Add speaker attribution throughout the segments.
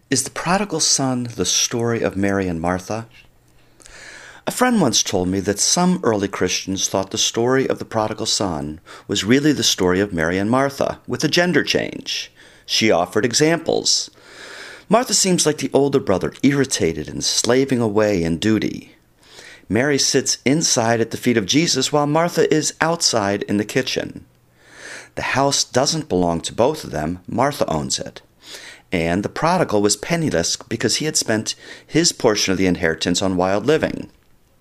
Speaker 1: Is the prodigal son the story of Mary and Martha? A friend once told me that some early Christians thought the story of the prodigal son was really the story of Mary and Martha, with a gender change. She offered examples. Martha seems like the older brother, irritated and slaving away in duty. Mary sits inside at the feet of Jesus while Martha is outside in the kitchen. The house doesn't belong to both of them. Martha owns it. And the prodigal was penniless because he had spent his portion of the inheritance on wild living.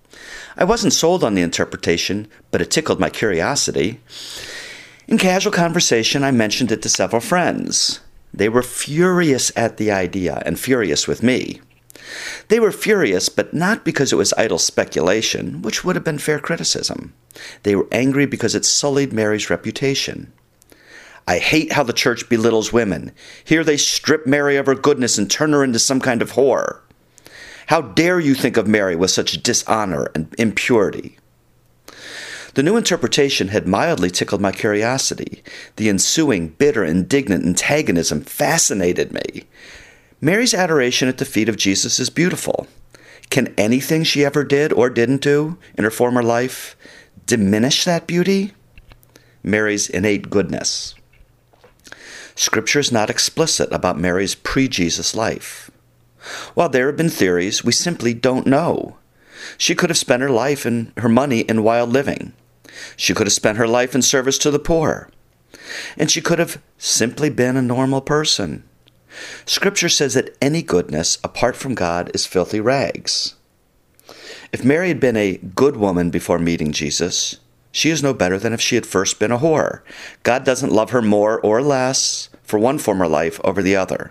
Speaker 1: I wasn't sold on the interpretation, but it tickled my curiosity. In casual conversation, I mentioned it to several friends. They were furious at the idea and furious with me. They were furious, but not because it was idle speculation, which would have been fair criticism. They were angry because it sullied Mary's reputation. I hate how the church belittles women. Here they strip Mary of her goodness and turn her into some kind of whore. How dare you think of Mary with such dishonor and impurity? The new interpretation had mildly tickled my curiosity. The ensuing bitter, indignant antagonism fascinated me. Mary's adoration at the feet of Jesus is beautiful. Can anything she ever did or didn't do in her former life diminish that beauty? Mary's innate goodness. Scripture is not explicit about Mary's pre-Jesus life. While there have been theories, we simply don't know. She could have spent her life and her money in wild living. She could have spent her life in service to the poor. And she could have simply been a normal person. Scripture says that any goodness apart from God is filthy rags. If Mary had been a good woman before meeting Jesus, she is no better than if she had first been a whore. God doesn't love her more or less for one former life over the other.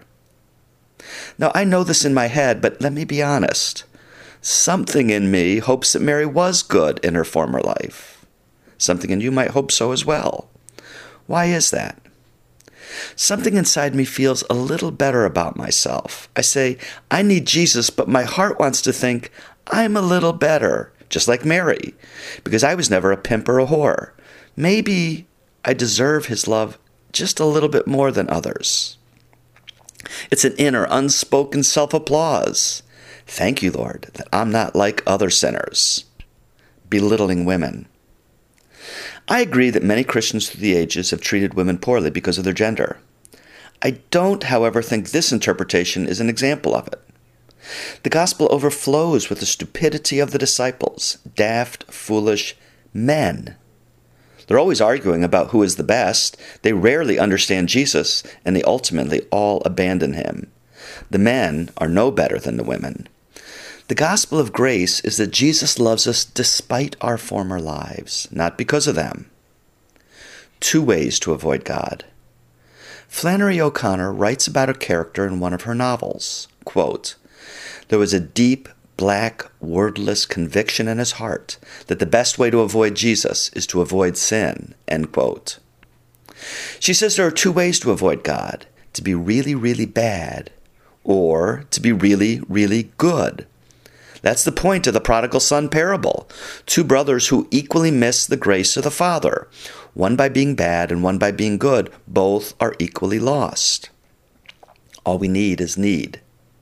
Speaker 1: Now, I know this in my head, but let me be honest. Something in me hopes that Mary was good in her former life. Something in you might hope so as well. Why is that? Something inside me feels a little better about myself. I say, I need Jesus, but my heart wants to think I'm a little better, just like Mary, because I was never a pimp or a whore. Maybe I deserve his love just a little bit more than others. It's an inner, unspoken self-applause. Thank you, Lord, that I'm not like other sinners. Belittling women. I agree that many Christians through the ages have treated women poorly because of their gender. I don't, however, think this interpretation is an example of it. The gospel overflows with the stupidity of the disciples, daft, foolish men. They're always arguing about who is the best. They rarely understand Jesus, and they ultimately all abandon him. The men are no better than the women. The gospel of grace is that Jesus loves us despite our former lives, not because of them. 2 ways to avoid God. Flannery O'Connor writes about a character in one of her novels. Quote, "There was a deep, black, wordless conviction in his heart that the best way to avoid Jesus is to avoid sin." End quote. She says there are 2 ways to avoid God: to be really, really bad, or to be really, really good. That's the point of the prodigal son parable. 2 brothers who equally miss the grace of the Father. One by being bad and one by being good. Both are equally lost. All we need is need.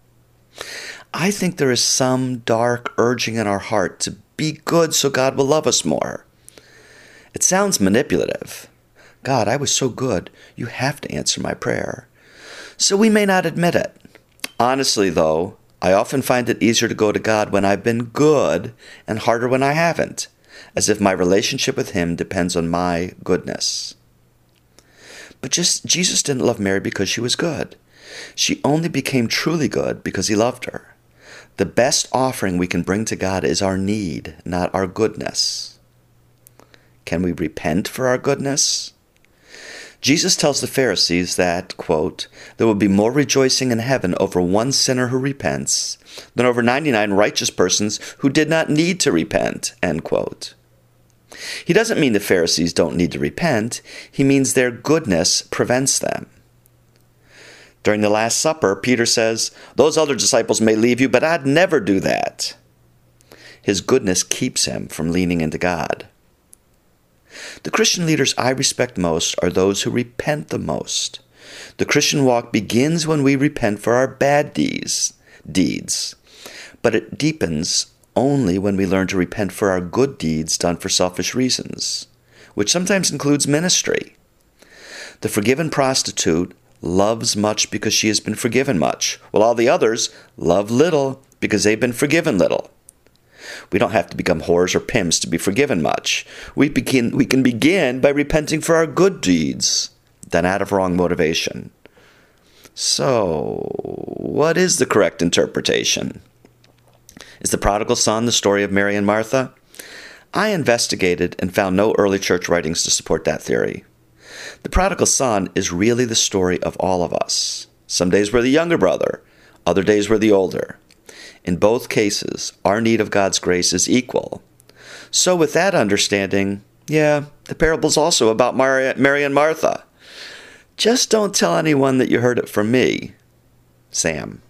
Speaker 1: I think there is some dark urging in our heart to be good so God will love us more. It sounds manipulative. God, I was so good, you have to answer my prayer. So we may not admit it. Honestly, though, I often find it easier to go to God when I've been good and harder when I haven't, as if my relationship with him depends on my goodness. But Jesus didn't love Mary because she was good. She only became truly good because he loved her. The best offering we can bring to God is our need, not our goodness. Can we repent for our goodness? Jesus tells the Pharisees that, quote, "there will be more rejoicing in heaven over one sinner who repents than over 99 righteous persons who did not need to repent," end quote. He doesn't mean the Pharisees don't need to repent. He means their goodness prevents them. During the Last Supper, Peter says, "Those other disciples may leave you, but I'd never do that." His goodness keeps him from leaning into God. The Christian leaders I respect most are those who repent the most. The Christian walk begins when we repent for our bad deeds, but it deepens only when we learn to repent for our good deeds done for selfish reasons, which sometimes includes ministry. The forgiven prostitute loves much because she has been forgiven much, while all the others love little because they've been forgiven little. We don't have to become whores or pimps to be forgiven much. We can begin by repenting for our good deeds done out of wrong motivation. So, what is the correct interpretation? Is the prodigal son the story of Mary and Martha? I investigated and found no early church writings to support that theory. The prodigal son is really the story of all of us. Some days we're the younger brother, other days we're the older. In both cases, our need of God's grace is equal. So with that understanding, the parable's also about Mary and Martha. Just don't tell anyone that you heard it from me, Sam.